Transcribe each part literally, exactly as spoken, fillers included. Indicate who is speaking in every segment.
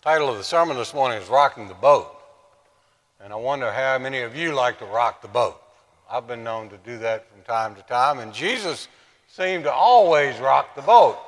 Speaker 1: title of the sermon this morning is Rocking the Boat. And I wonder how many of you like to rock the boat. I've been known to do that from time to time, and Jesus seemed to always rock the boat.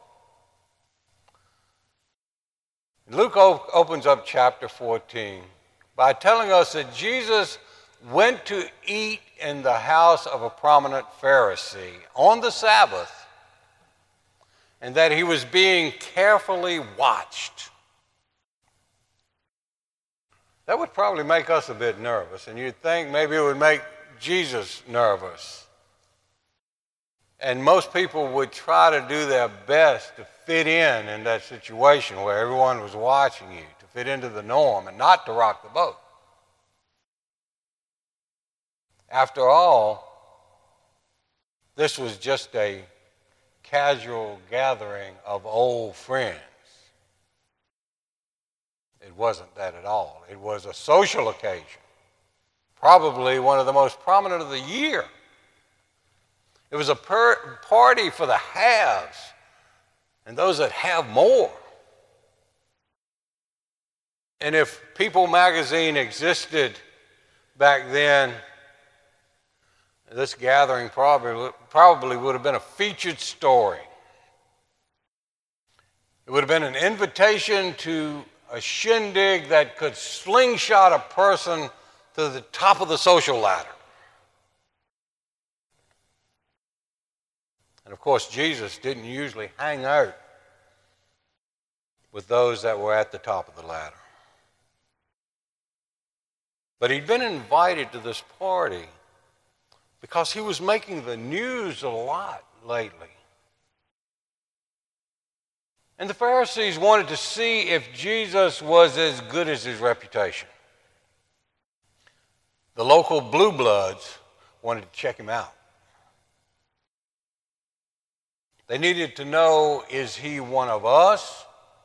Speaker 1: Luke op- opens up chapter fourteen by telling us that Jesus went to eat in the house of a prominent Pharisee on the Sabbath, and that he was being carefully watched. That would probably make us a bit nervous, and you'd think maybe it would make Jesus nervous. And most people would try to do their best to fit in in that situation where everyone was watching you, to fit into the norm and not to rock the boat. After all, this was just a casual gathering of old friends. It wasn't that at all. It was a social occasion, probably one of the most prominent of the year. It was a per- party for the haves and those that have more. And if People magazine existed back then, this gathering probably, probably would have been a featured story. It would have been an invitation to a shindig that could slingshot a person to the top of the social ladder. And of course, Jesus didn't usually hang out with those that were at the top of the ladder. But he'd been invited to this party because he was making the news a lot lately. And the Pharisees wanted to see if Jesus was as good as his reputation. The local blue bloods wanted to check him out. They needed to know, is he one of us,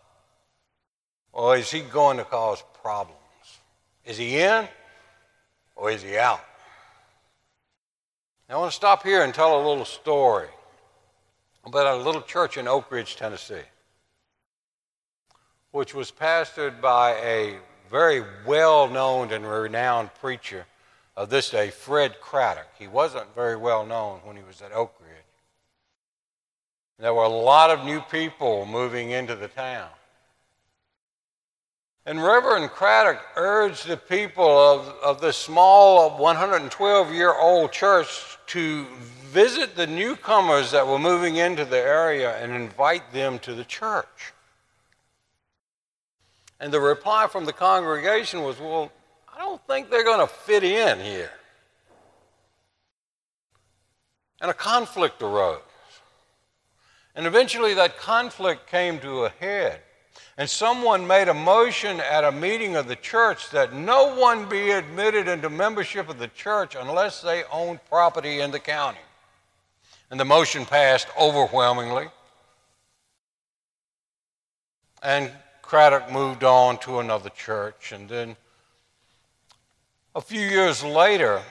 Speaker 1: or is he going to cause problems? Is he in, or is he out? Now, I want to stop here and tell a little story about a little church in Oak Ridge, Tennessee, which was pastored by a very well-known and renowned preacher of this day, Fred Craddock. He wasn't very well known when he was at Oak Ridge. There were a lot of new people moving into the town. And Reverend Craddock urged the people of, of this small one hundred twelve-year-old church to visit the newcomers that were moving into the area and invite them to the church. And the reply from the congregation was, well, I don't think they're going to fit in here. And a conflict arose. And eventually that conflict came to a head. And someone made a motion at a meeting of the church that no one be admitted into membership of the church unless they owned property in the county. And the motion passed overwhelmingly. And Craddock moved on to another church. And then a few years later,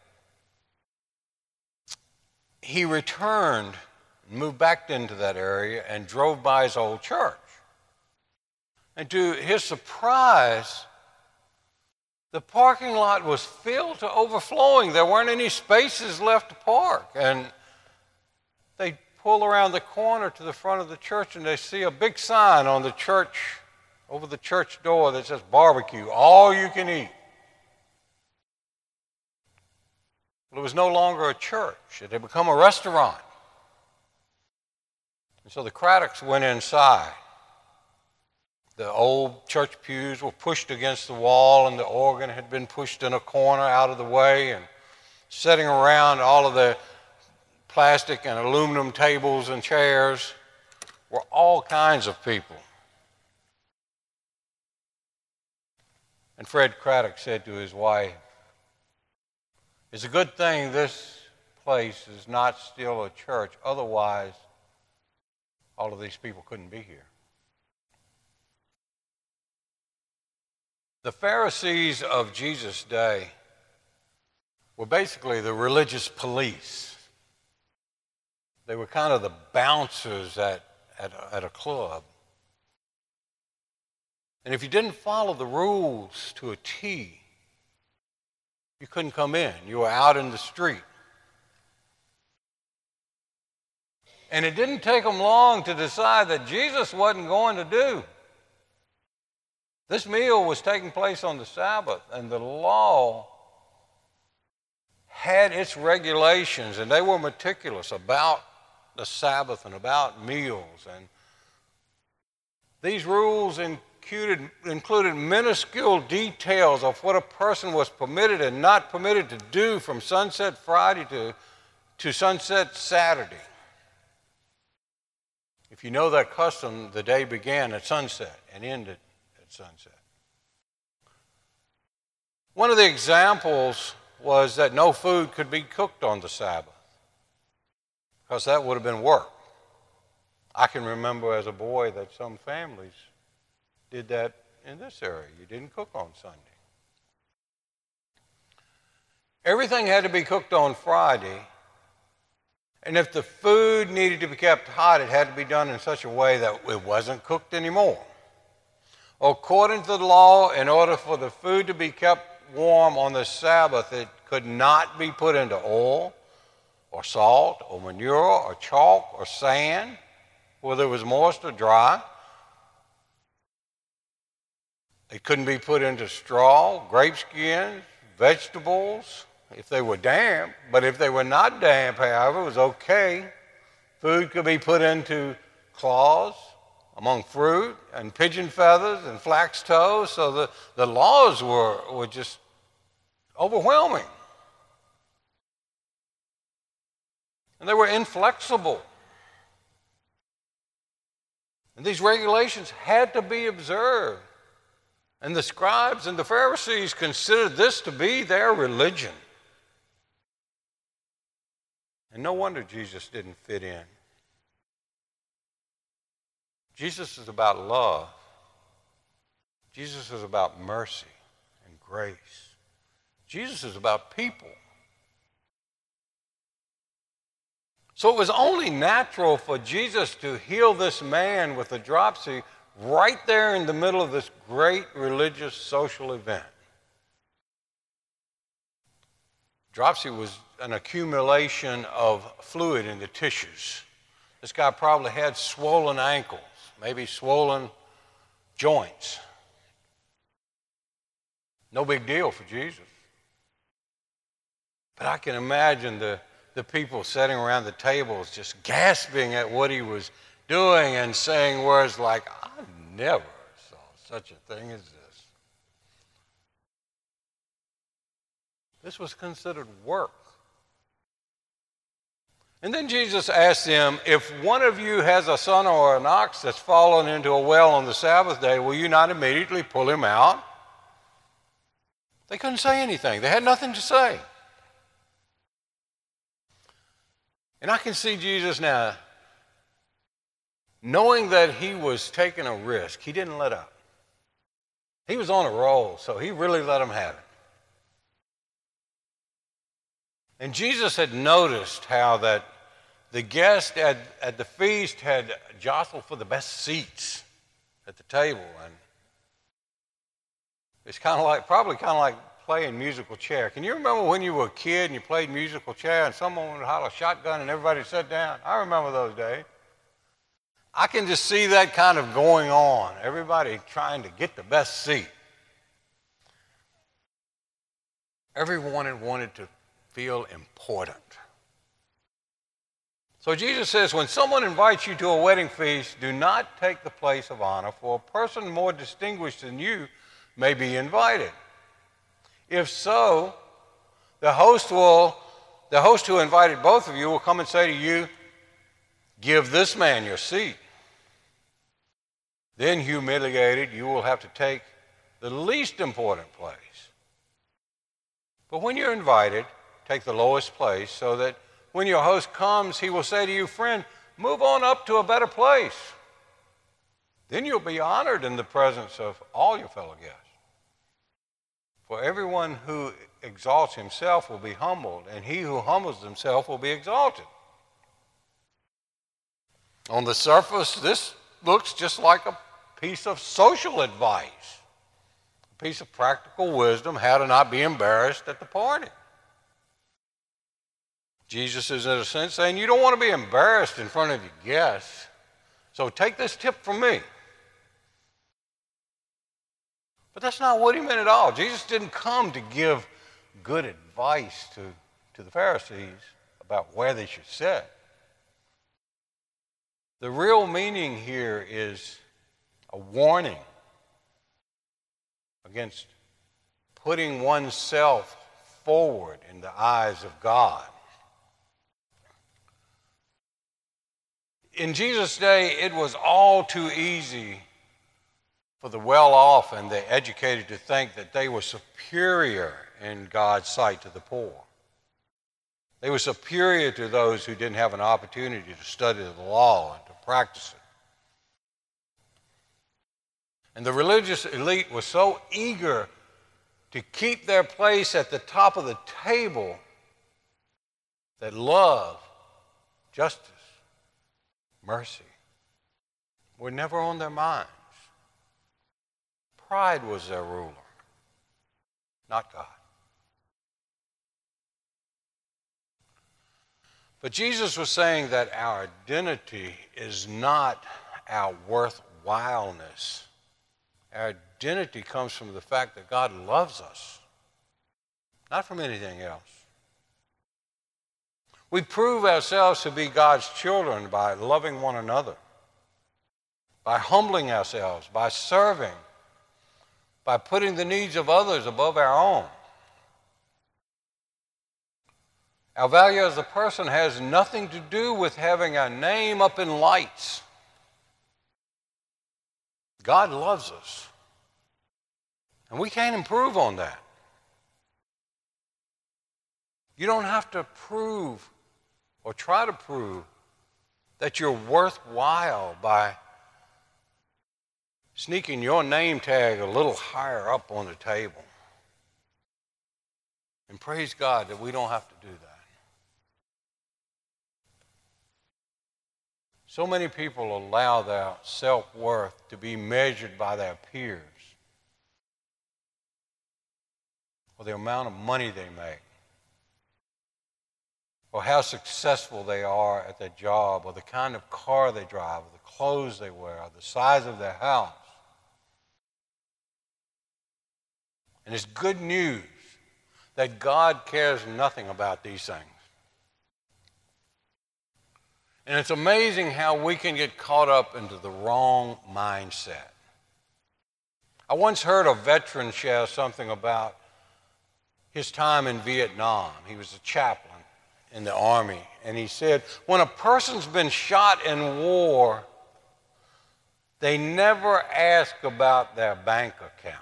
Speaker 1: he returned, moved back into that area, and drove by his old church. And to his surprise, the parking lot was filled to overflowing. There weren't any spaces left to park. And they pull around the corner to the front of the church, and they see a big sign on the church, over the church door, that says barbecue, all you can eat. Well, it was no longer a church. It had become a restaurant. And so the Craddocks went inside. The old church pews were pushed against the wall, and the organ had been pushed in a corner out of the way, and sitting around all of the plastic and aluminum tables and chairs were all kinds of people. And Fred Craddock said to his wife, it's a good thing this place is not still a church, otherwise all of these people couldn't be here. The Pharisees of Jesus' day were basically the religious police. They were kind of the bouncers at, at, a, at a club. And if you didn't follow the rules to a T, you couldn't come in. You were out in the street. And it didn't take them long to decide that Jesus wasn't going to do. This meal was taking place on the Sabbath, and the law had its regulations, and they were meticulous about the Sabbath and about meals. And these rules included, included minuscule details of what a person was permitted and not permitted to do from sunset Friday to, to sunset Saturday. If you know that custom, the day began at sunset and ended at sunset. One of the examples was that no food could be cooked on the Sabbath, because that would have been work. I can remember as a boy that some families did that in this area. You didn't cook on Sunday. Everything had to be cooked on Friday, and if the food needed to be kept hot, it had to be done in such a way that it wasn't cooked anymore. According to the law, in order for the food to be kept warm on the Sabbath, it could not be put into oil or salt or manure or chalk or sand, whether it was moist or dry. It couldn't be put into straw, grape skins, vegetables, if they were damp. But if they were not damp, however, it was okay. Food could be put into cloths, among fruit and pigeon feathers and flax tows. So the, the laws were, were just overwhelming. And they were inflexible. And these regulations had to be observed. And the scribes and the Pharisees considered this to be their religion. And no wonder Jesus didn't fit in. Jesus is about love. Jesus is about mercy and grace. Jesus is about people. So it was only natural for Jesus to heal this man with a dropsy right there in the middle of this great religious social event. Dropsy was an accumulation of fluid in the tissues. This guy probably had swollen ankles, maybe swollen joints. No big deal for Jesus. But I can imagine the, the people sitting around the tables just gasping at what he was doing and saying words like, I never saw such a thing as this. This was considered work. And then Jesus asked them, if one of you has a son or an ox that's fallen into a well on the Sabbath day, will you not immediately pull him out? They couldn't say anything. They had nothing to say. And I can see Jesus now, knowing that he was taking a risk, he didn't let up. He was on a roll, so he really let them have it. And Jesus had noticed how that the guests at, at the feast had jostled for the best seats at the table. And it's kind of like, probably kind of like playing musical chair. Can you remember when you were a kid and you played musical chair and someone would holler shotgun and everybody sat down? I remember those days. I can just see that kind of going on. Everybody trying to get the best seat. Everyone wanted to feel important. So Jesus says, when someone invites you to a wedding feast, do not take the place of honor, for a person more distinguished than you may be invited. If so, the host will, the host who invited both of you will come and say to you, give this man your seat. Then, humiliated, you will have to take the least important place. But when you're invited, take the lowest place, so that when your host comes, he will say to you, friend, move on up to a better place. Then you'll be honored in the presence of all your fellow guests. For everyone who exalts himself will be humbled, and he who humbles himself will be exalted. On the surface, this looks just like a piece of social advice, a piece of practical wisdom, how to not be embarrassed at the party. Jesus is, in a sense, saying you don't want to be embarrassed in front of your guests, so take this tip from me. But that's not what he meant at all. Jesus didn't come to give good advice to, to the Pharisees about where they should sit. The real meaning here is a warning against putting oneself forward in the eyes of God. In Jesus' day, it was all too easy for the well-off and the educated to think that they were superior in God's sight to the poor. They were superior to those who didn't have an opportunity to study the law and to practice it. And the religious elite was so eager to keep their place at the top of the table that love, justice, mercy were never on their minds. Pride was their ruler, not God. But Jesus was saying that our identity is not our worthwhileness. Our identity comes from the fact that God loves us, not from anything else. We prove ourselves to be God's children by loving one another, by humbling ourselves, by serving, by putting the needs of others above our own. Our value as a person has nothing to do with having our name up in lights. God loves us, and we can't improve on that. You don't have to prove or try to prove that you're worthwhile by sneaking your name tag a little higher up on the table. And praise God that we don't have to do that. So many people allow their self-worth to be measured by their peers or the amount of money they make or how successful they are at their job or the kind of car they drive or the clothes they wear or the size of their house. And it's good news that God cares nothing about these things. And it's amazing how we can get caught up into the wrong mindset. I once heard a veteran share something about his time in Vietnam. He was a chaplain in the Army. And he said, when a person's been shot in war, they never ask about their bank account.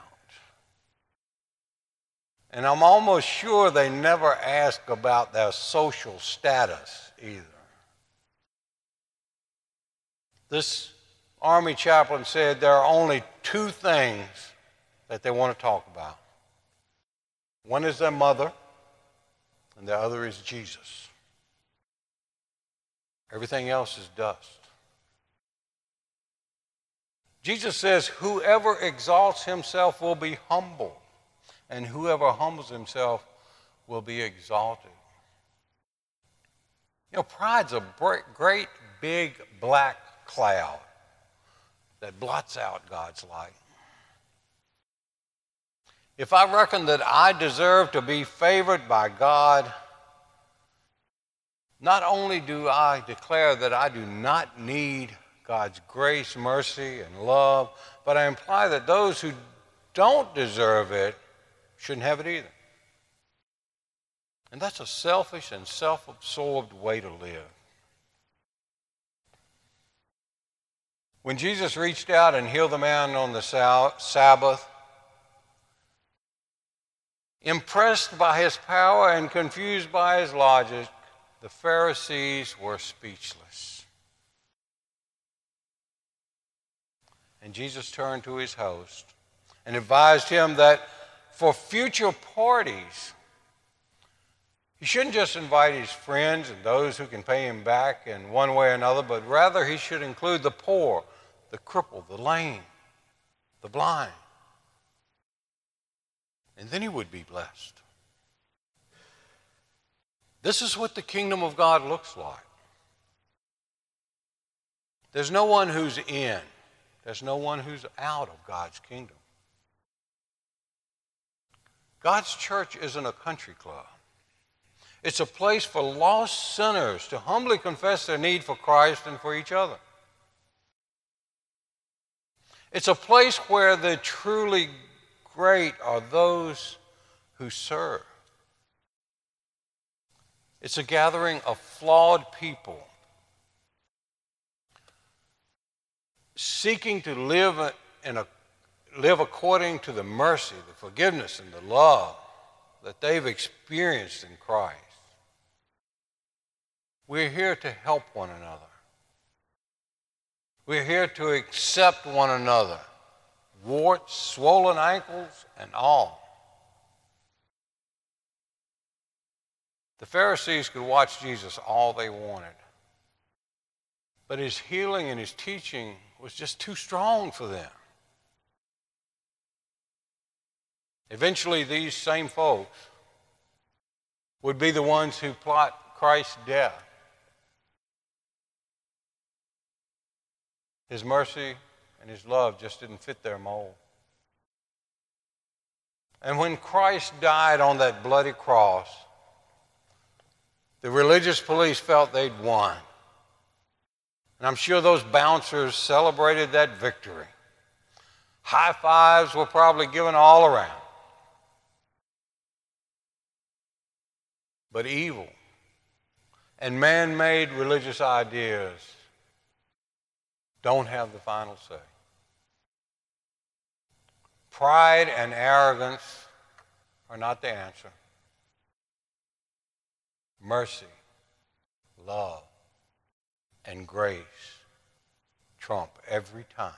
Speaker 1: And I'm almost sure they never ask about their social status either. This Army chaplain said there are only two things that they want to talk about. One is their mother, and the other is Jesus. Everything else is dust. Jesus says, whoever exalts himself will be humbled, and whoever humbles himself will be exalted. You know, pride's a great big black cloud that blots out God's light. If I reckon that I deserve to be favored by God, not only do I declare that I do not need God's grace, mercy, and love, but I imply that those who don't deserve it shouldn't have it either. And that's a selfish and self-absorbed way to live. When Jesus reached out and healed the man on the Sabbath, impressed by his power and confused by his logic, the Pharisees were speechless. And Jesus turned to his host and advised him that for future parties, he shouldn't just invite his friends and those who can pay him back in one way or another, but rather he should include the poor, the crippled, the lame, the blind. And then he would be blessed. This is what the kingdom of God looks like. There's no one who's in. There's no one who's out of God's kingdom. God's church isn't a country club. It's a place for lost sinners to humbly confess their need for Christ and for each other. It's a place where the truly great are those who serve. It's a gathering of flawed people seeking to live in a live according to the mercy, the forgiveness, and the love that they've experienced in Christ. We're here to help one another. We're here to accept one another, warts, swollen ankles, and all. The Pharisees could watch Jesus all they wanted, but his healing and his teaching was just too strong for them. Eventually, these same folks would be the ones who plot Christ's death. His mercy and his love just didn't fit their mold. And when Christ died on that bloody cross, the religious police felt they'd won. And I'm sure those bouncers celebrated that victory. High fives were probably given all around. But evil and man-made religious ideas don't have the final say. Pride and arrogance are not the answer. Mercy, love, and grace trump every time.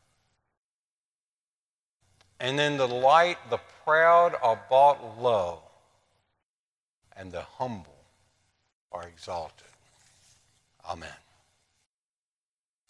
Speaker 1: And in the light, the proud are brought low, and the humble are exalted. Amen.